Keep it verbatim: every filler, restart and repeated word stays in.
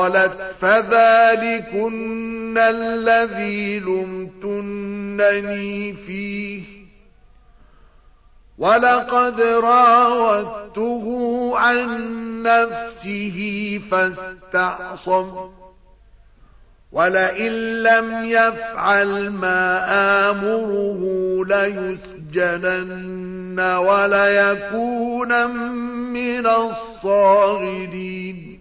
قالت فذلكن الذي لمتنني فيه ولقد راودته عن نفسه فاستعصم ولئن لم يفعل ما آمره ليسجنن وليكون من الصاغرين